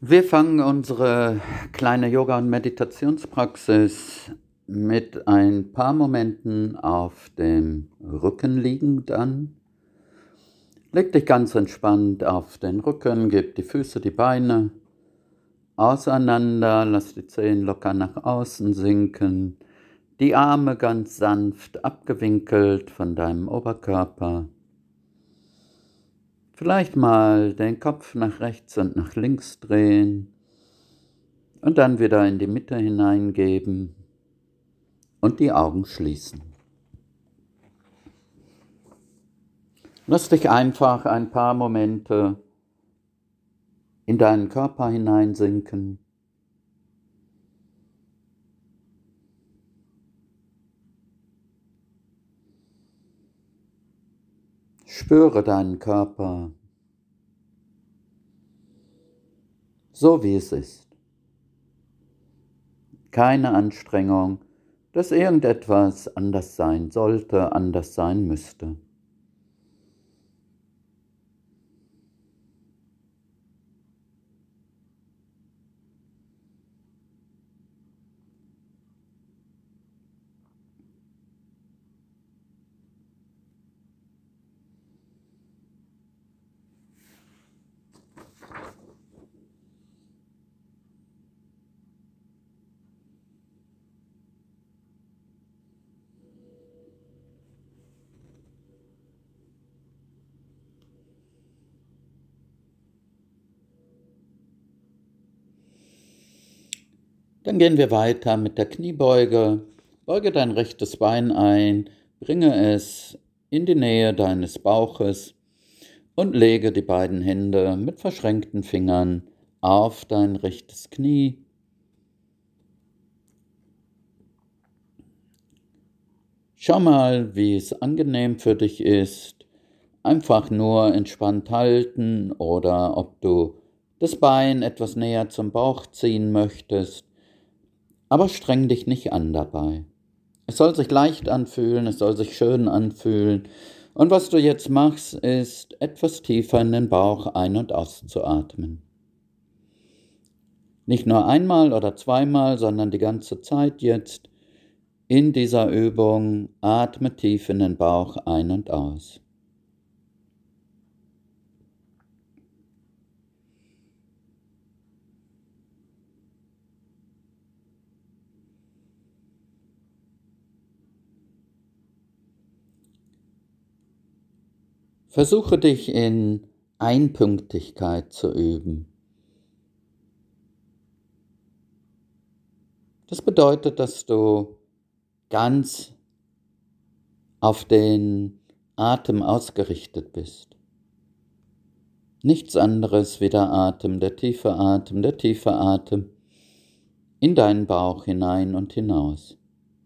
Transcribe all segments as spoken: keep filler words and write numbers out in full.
Wir fangen unsere kleine Yoga- und Meditationspraxis mit ein paar Momenten auf dem Rücken liegend an. Leg dich ganz entspannt auf den Rücken, gib die Füße, die Beine auseinander, lass die Zehen locker nach außen sinken, die Arme ganz sanft abgewinkelt von deinem Oberkörper. Vielleicht mal den Kopf nach rechts und nach links drehen und dann wieder in die Mitte hineingeben und die Augen schließen. Lass dich einfach ein paar Momente in deinen Körper hineinsinken. Spüre deinen Körper, so wie es ist. Keine Anstrengung, dass irgendetwas anders sein sollte, anders sein müsste. Dann gehen wir weiter mit der Kniebeuge. Beuge dein rechtes Bein ein, bringe es in die Nähe deines Bauches und lege die beiden Hände mit verschränkten Fingern auf dein rechtes Knie. Schau mal, wie es angenehm für dich ist. Einfach nur entspannt halten oder ob du das Bein etwas näher zum Bauch ziehen möchtest. Aber streng dich nicht an dabei. Es soll sich leicht anfühlen, es soll sich schön anfühlen. Und was du jetzt machst, ist etwas tiefer in den Bauch ein- und auszuatmen. Nicht nur einmal oder zweimal, sondern die ganze Zeit jetzt in dieser Übung atme tief in den Bauch ein und aus. Versuche dich in Einpünktigkeit zu üben. Das bedeutet, dass du ganz auf den Atem ausgerichtet bist. Nichts anderes wie der Atem, der tiefe Atem, der tiefe Atem in deinen Bauch hinein und hinaus.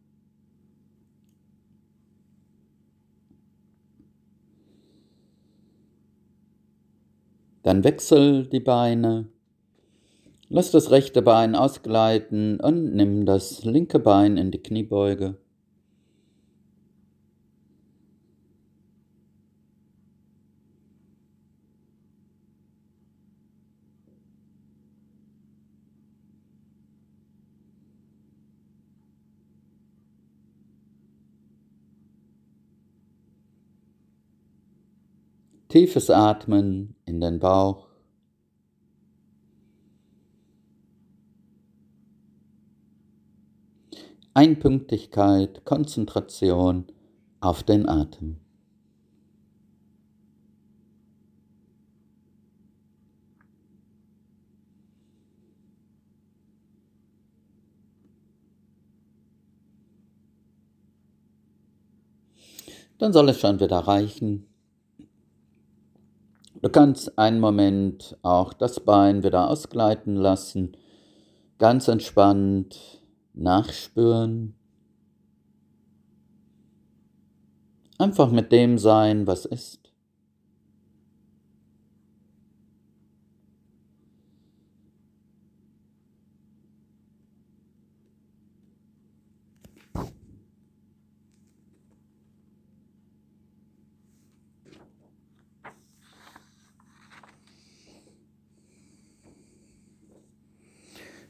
Dann wechsel die Beine, lass das rechte Bein ausgleiten und nimm das linke Bein in die Kniebeuge. Tiefes Atmen in den Bauch. Einpünktigkeit, Konzentration auf den Atem. Dann soll es schon wieder reichen. Du kannst einen Moment auch das Bein wieder ausgleiten lassen, ganz entspannt nachspüren. Einfach mit dem sein, was ist.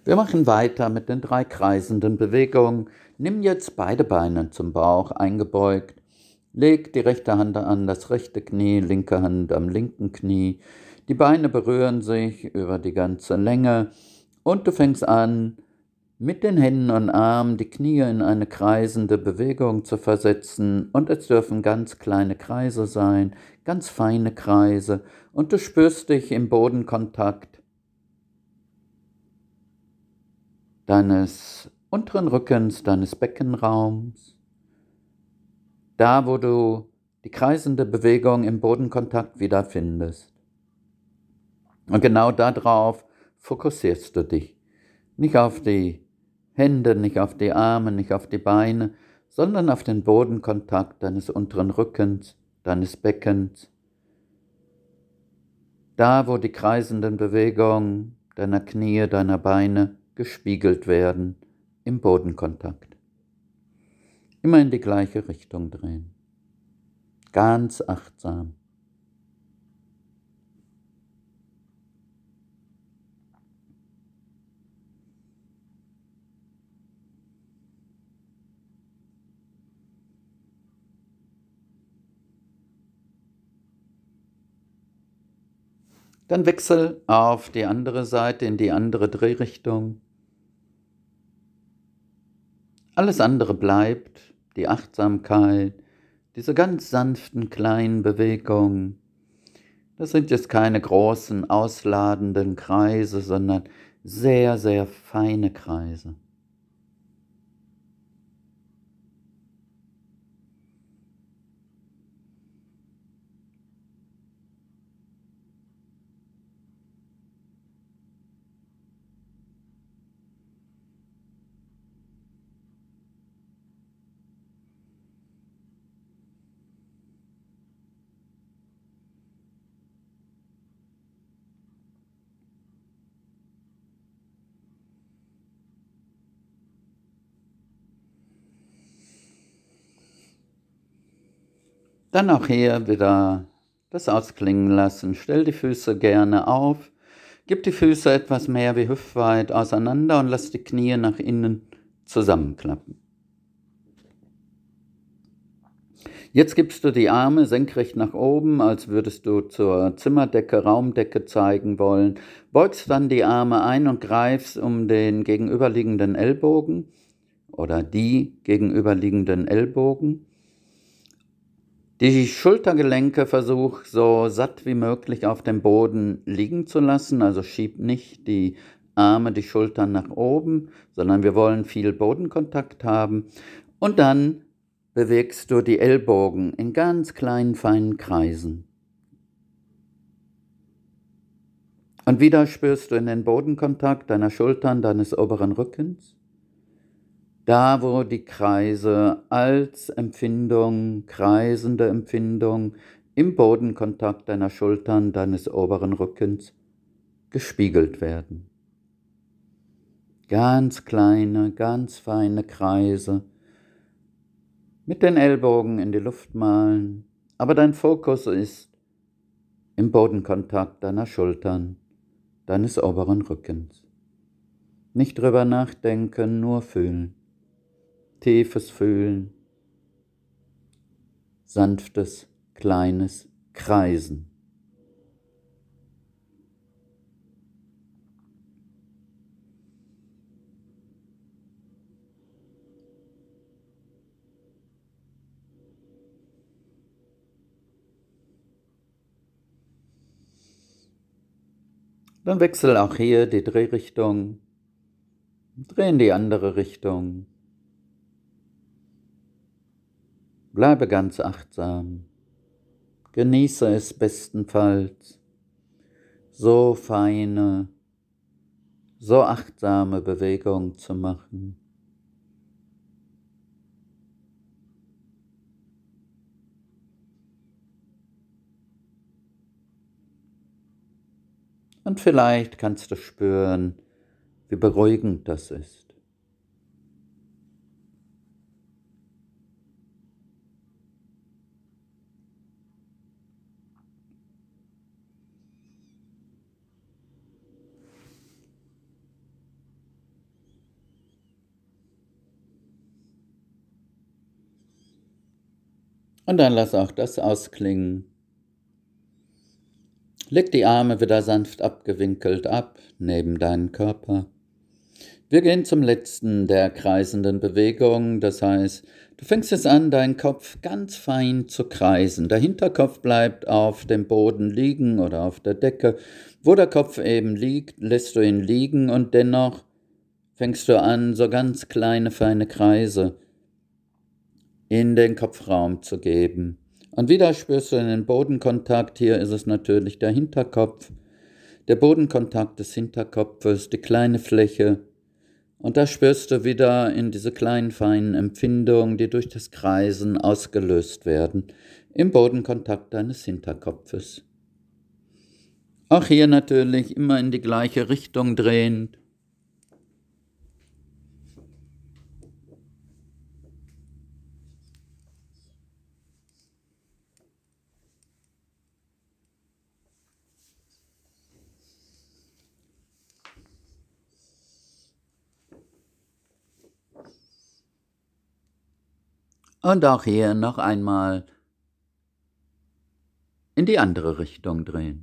Wir machen weiter mit den drei kreisenden Bewegungen. Nimm jetzt beide Beine zum Bauch eingebeugt. Leg die rechte Hand an das rechte Knie, linke Hand am linken Knie. Die Beine berühren sich über die ganze Länge und du fängst an, mit den Händen und Armen die Knie in eine kreisende Bewegung zu versetzen, und es dürfen ganz kleine Kreise sein, ganz feine Kreise, und du spürst dich im Bodenkontakt deines unteren Rückens, deines Beckenraums, da wo du die kreisende Bewegung im Bodenkontakt wiederfindest. Und genau darauf fokussierst du dich, nicht auf die Hände, nicht auf die Arme, nicht auf die Beine, sondern auf den Bodenkontakt deines unteren Rückens, deines Beckens, da wo die kreisenden Bewegungen deiner Knie, deiner Beine gespiegelt werden im Bodenkontakt. Immer in die gleiche Richtung drehen. Ganz achtsam. Dann wechsel auf die andere Seite, in die andere Drehrichtung. Alles andere bleibt, die Achtsamkeit, diese ganz sanften kleinen Bewegungen. Das sind jetzt keine großen, ausladenden Kreise, sondern sehr, sehr feine Kreise. Dann auch hier wieder das ausklingen lassen. Stell die Füße gerne auf. Gib die Füße etwas mehr wie hüftweit auseinander und lass die Knie nach innen zusammenklappen. Jetzt gibst du die Arme senkrecht nach oben, als würdest du zur Zimmerdecke, Raumdecke zeigen wollen. Beugst dann die Arme ein und greifst um den gegenüberliegenden Ellbogen oder die gegenüberliegenden Ellbogen. Die Schultergelenke versuch so satt wie möglich auf dem Boden liegen zu lassen, also schieb nicht die Arme, die Schultern nach oben, sondern wir wollen viel Bodenkontakt haben. Und dann bewegst du die Ellbogen in ganz kleinen, feinen Kreisen. Und wieder spürst du in den Bodenkontakt deiner Schultern, deines oberen Rückens. Da, wo die Kreise als Empfindung, kreisende Empfindung im Bodenkontakt deiner Schultern, deines oberen Rückens gespiegelt werden. Ganz kleine, ganz feine Kreise mit den Ellbogen in die Luft malen, aber dein Fokus ist im Bodenkontakt deiner Schultern, deines oberen Rückens. Nicht drüber nachdenken, nur fühlen. Tiefes Fühlen, sanftes, kleines Kreisen. Dann wechsel auch hier die Drehrichtung, dreh in die andere Richtung. Bleibe ganz achtsam, genieße es bestenfalls, so feine, so achtsame Bewegung zu machen. Und vielleicht kannst du spüren, wie beruhigend das ist. Und dann lass auch das ausklingen. Leg die Arme wieder sanft abgewinkelt ab, neben deinen Körper. Wir gehen zum letzten der kreisenden Bewegungen, das heißt, du fängst jetzt an, deinen Kopf ganz fein zu kreisen. Der Hinterkopf bleibt auf dem Boden liegen oder auf der Decke. Wo der Kopf eben liegt, lässt du ihn liegen und dennoch fängst du an, so ganz kleine, feine Kreise in den Kopfraum zu geben. Und wieder spürst du den Bodenkontakt. Hier ist es natürlich der Hinterkopf, der Bodenkontakt des Hinterkopfes, die kleine Fläche. Und da spürst du wieder in diese kleinen, feinen Empfindungen, die durch das Kreisen ausgelöst werden, im Bodenkontakt deines Hinterkopfes. Auch hier natürlich immer in die gleiche Richtung drehend. Und auch hier noch einmal in die andere Richtung drehen.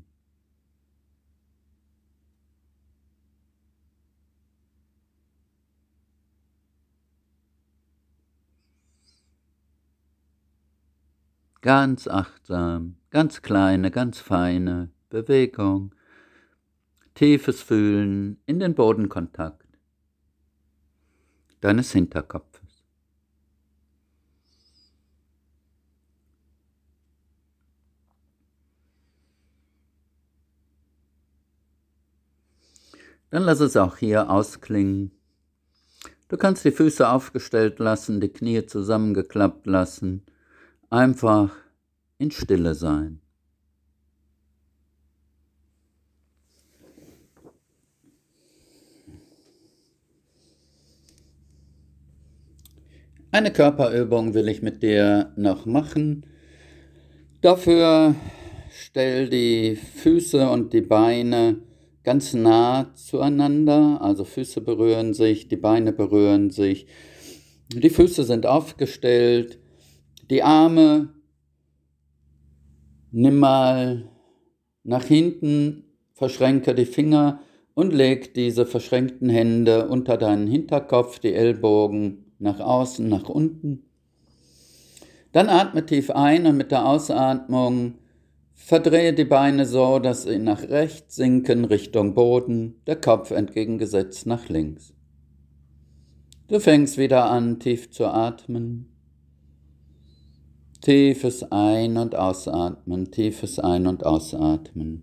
Ganz achtsam, ganz kleine, ganz feine Bewegung, tiefes Fühlen in den Bodenkontakt deines Hinterkopfes. Dann lass es auch hier ausklingen. Du kannst die Füße aufgestellt lassen, die Knie zusammengeklappt lassen. Einfach in Stille sein. Eine Körperübung will ich mit dir noch machen. Dafür stell die Füße und die Beine ganz nah zueinander, also Füße berühren sich, die Beine berühren sich, die Füße sind aufgestellt, die Arme nimm mal nach hinten, verschränke die Finger und leg diese verschränkten Hände unter deinen Hinterkopf, die Ellbogen nach außen, nach unten. Dann atme tief ein und mit der Ausatmung verdrehe die Beine so, dass sie nach rechts sinken, Richtung Boden, der Kopf entgegengesetzt nach links. Du fängst wieder an, tief zu atmen. Tiefes Ein- und Ausatmen, tiefes Ein- und Ausatmen.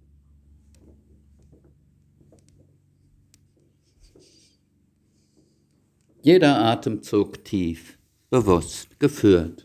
Jeder Atemzug tief, bewusst, geführt.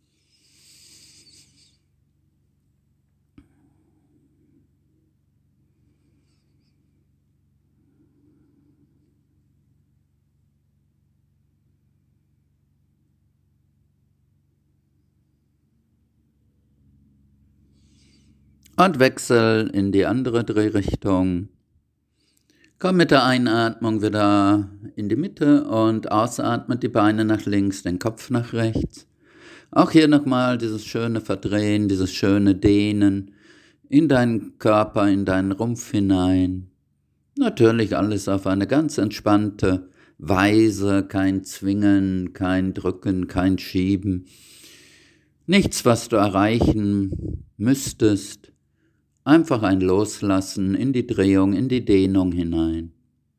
Und wechsel in die andere Drehrichtung. Komm mit der Einatmung wieder in die Mitte und ausatme die Beine nach links, den Kopf nach rechts. Auch hier nochmal dieses schöne Verdrehen, dieses schöne Dehnen in deinen Körper, in deinen Rumpf hinein. Natürlich alles auf eine ganz entspannte Weise, kein Zwingen, kein Drücken, kein Schieben. Nichts, was du erreichen müsstest. Einfach ein Loslassen in die Drehung, in die Dehnung hinein.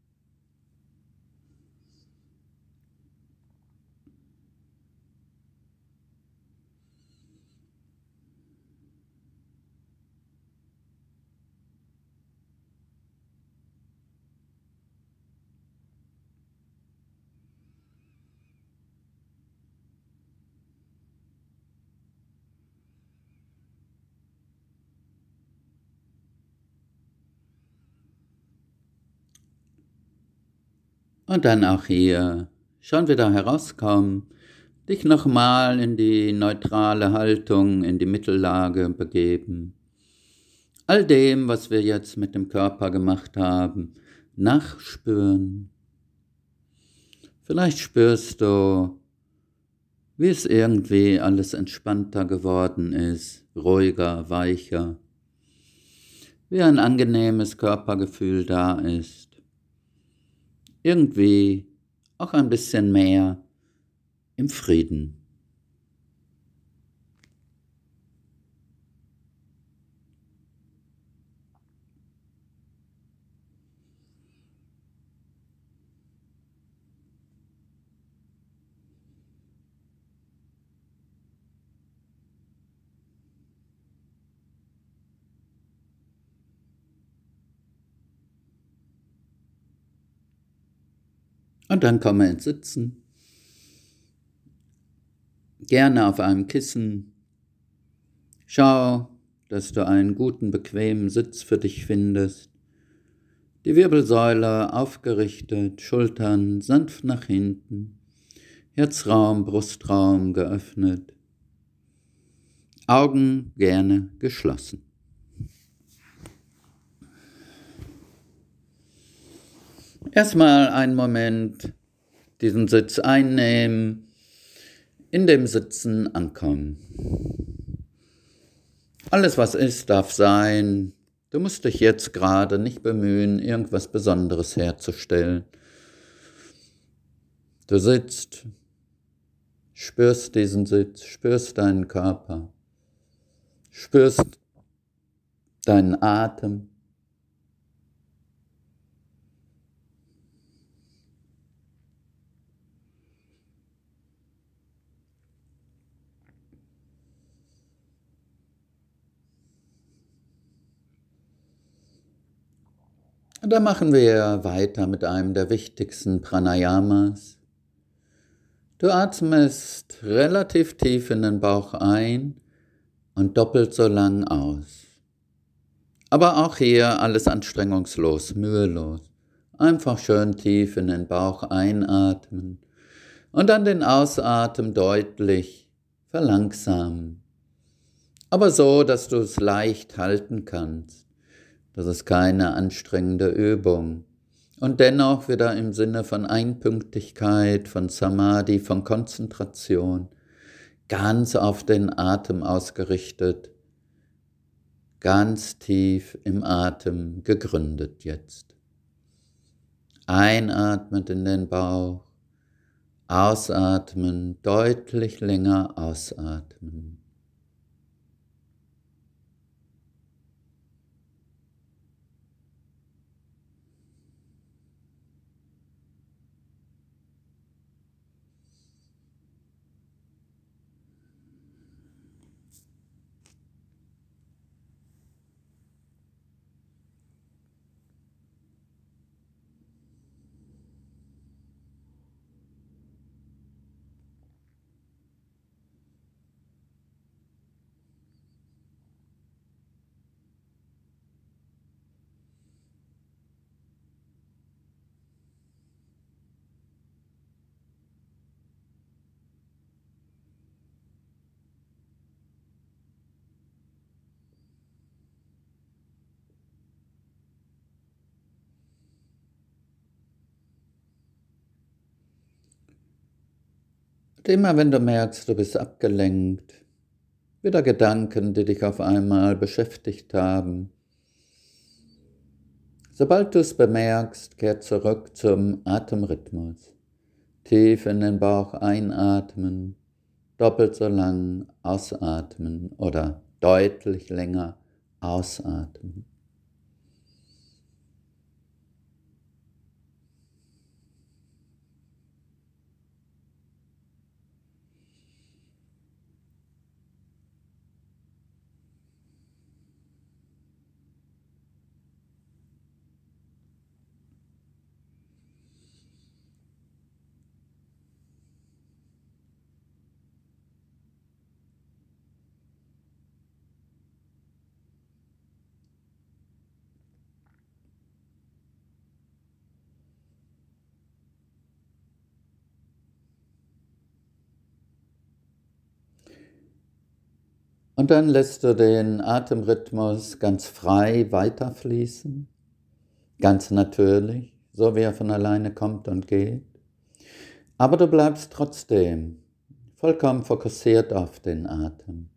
Und dann auch hier schon wieder herauskommen, dich nochmal in die neutrale Haltung, in die Mittellage begeben. All dem, was wir jetzt mit dem Körper gemacht haben, nachspüren. Vielleicht spürst du wie es irgendwie alles entspannter geworden ist, ruhiger, weicher, wie ein angenehmes Körpergefühl da ist, irgendwie auch ein bisschen mehr im Frieden. Und dann komme ins Sitzen, gerne auf einem Kissen. Schau, dass du einen guten, bequemen Sitz für dich findest. Die Wirbelsäule aufgerichtet, Schultern sanft nach hinten, Herzraum, Brustraum geöffnet, Augen gerne geschlossen. Erstmal einen Moment diesen Sitz einnehmen, in dem Sitzen ankommen. Alles, was ist, darf sein. Du musst dich jetzt gerade nicht bemühen, irgendwas Besonderes herzustellen. Du sitzt, spürst diesen Sitz, spürst deinen Körper, spürst deinen Atem. Und dann machen wir weiter mit einem der wichtigsten Pranayamas. Du atmest relativ tief in den Bauch ein und doppelt so lang aus. Aber auch hier alles anstrengungslos, mühelos. Einfach schön tief in den Bauch einatmen und dann den Ausatmen deutlich verlangsamen. Aber so, dass du es leicht halten kannst. Das ist keine anstrengende Übung. Und dennoch wieder im Sinne von Einpünktigkeit, von Samadhi, von Konzentration, ganz auf den Atem ausgerichtet, ganz tief im Atem gegründet jetzt. Einatmend in den Bauch, ausatmen, deutlich länger ausatmen. Und immer wenn du merkst, du bist abgelenkt, wieder Gedanken, die dich auf einmal beschäftigt haben. Sobald du es bemerkst, kehr zurück zum Atemrhythmus. Tief in den Bauch einatmen, doppelt so lang ausatmen oder deutlich länger ausatmen. Und dann lässt du den Atemrhythmus ganz frei weiterfließen, ganz natürlich, so wie er von alleine kommt und geht. Aber du bleibst trotzdem vollkommen fokussiert auf den Atem.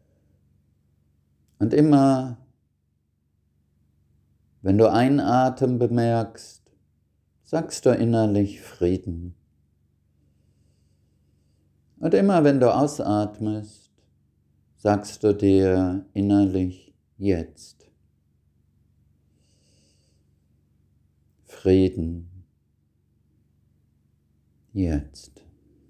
Und immer, wenn du einatmen bemerkst, sagst du innerlich Frieden. Und immer wenn du ausatmest, sagst du dir innerlich jetzt. Frieden. Jetzt.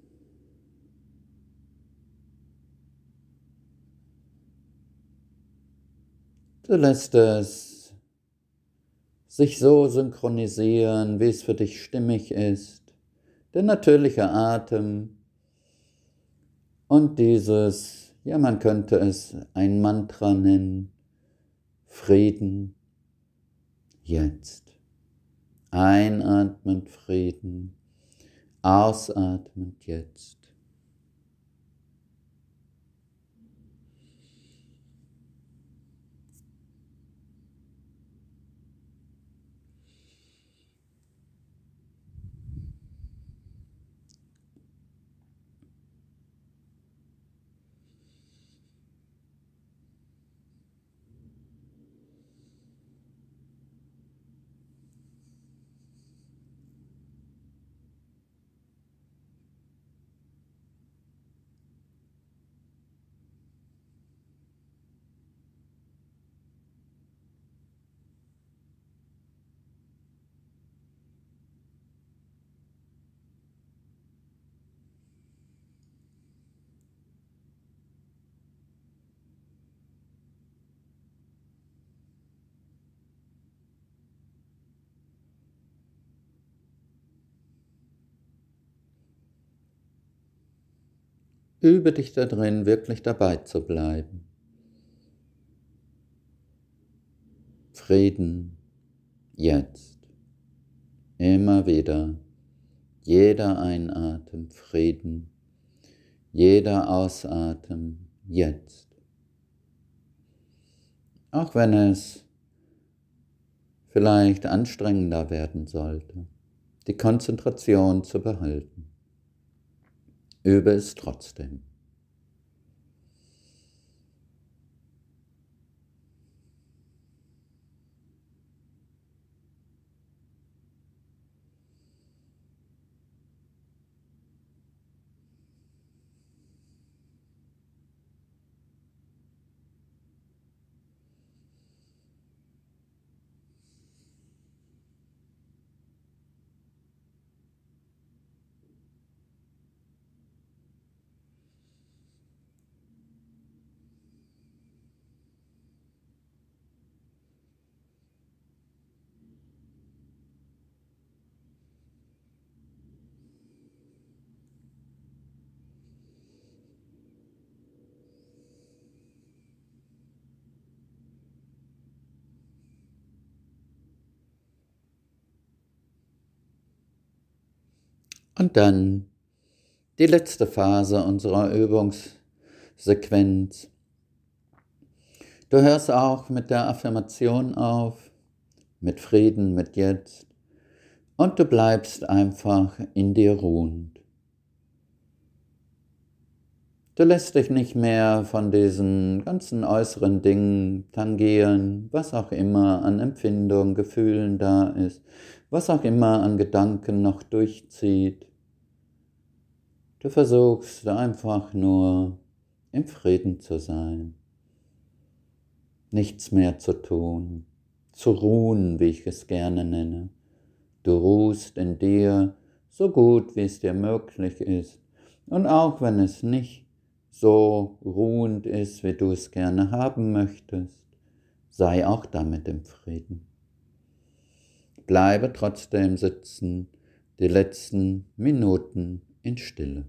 Du lässt es sich so synchronisieren, wie es für dich stimmig ist. Der natürliche Atem und dieses, ja, man könnte es ein Mantra nennen, Frieden, jetzt. Einatmend Frieden, ausatmend jetzt. Übe dich da drin, wirklich dabei zu bleiben. Frieden, jetzt. Immer wieder. Jeder Einatmen, Frieden. Jeder Ausatmen, jetzt. Auch wenn es vielleicht anstrengender werden sollte, die Konzentration zu behalten. Übe es trotzdem. Und dann die letzte Phase unserer Übungssequenz. Du hörst auch mit der Affirmation auf, mit Frieden, mit jetzt, und du bleibst einfach in dir ruhend. Du lässt dich nicht mehr von diesen ganzen äußeren Dingen tangieren, was auch immer an Empfindungen, Gefühlen da ist, was auch immer an Gedanken noch durchzieht. Du versuchst einfach nur im Frieden zu sein, nichts mehr zu tun, zu ruhen, wie ich es gerne nenne. Du ruhst in dir so gut, wie es dir möglich ist. Und auch wenn es nicht so ruhend ist, wie du es gerne haben möchtest, sei auch damit im Frieden. Bleibe trotzdem sitzen, die letzten Minuten in Stille.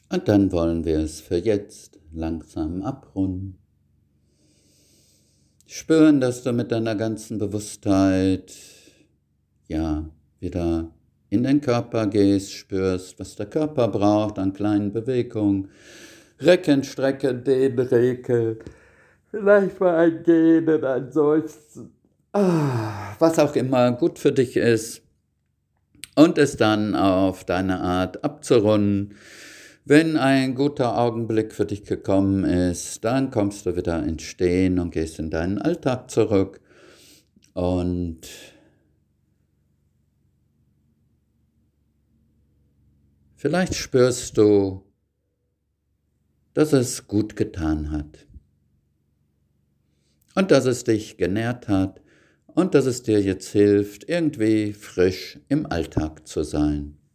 Und dann wollen wir es für jetzt langsam abrunden. Spüren, dass du mit deiner ganzen Bewusstheit, ja, wieder in den Körper gehst, spürst, was der Körper braucht an kleinen Bewegungen. Recken, strecken, dehnen, regeln. Vielleicht mal ein Gähnen, ein Seufzen. Ah, was auch immer gut für dich ist. Und es dann auf deine Art abzurunden. Wenn ein guter Augenblick für dich gekommen ist, dann kommst du wieder ins Stehen und gehst in deinen Alltag zurück. Und vielleicht spürst du, dass es gut getan hat. Und dass es dich genährt hat und dass es dir jetzt hilft, irgendwie frisch im Alltag zu sein.